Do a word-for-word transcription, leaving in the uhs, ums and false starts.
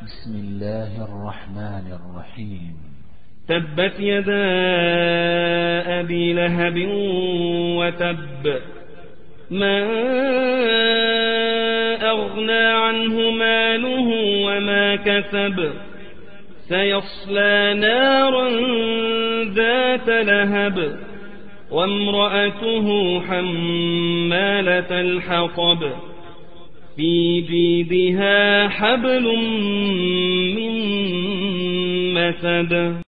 بسم الله الرحمن الرحيم. تبت يدا أبي لهب وتب ما أغنى عنه ماله وما كسب سيصلى نارا ذات لهب وامرأته حمالة الحطب في جيدها حبل من مسد.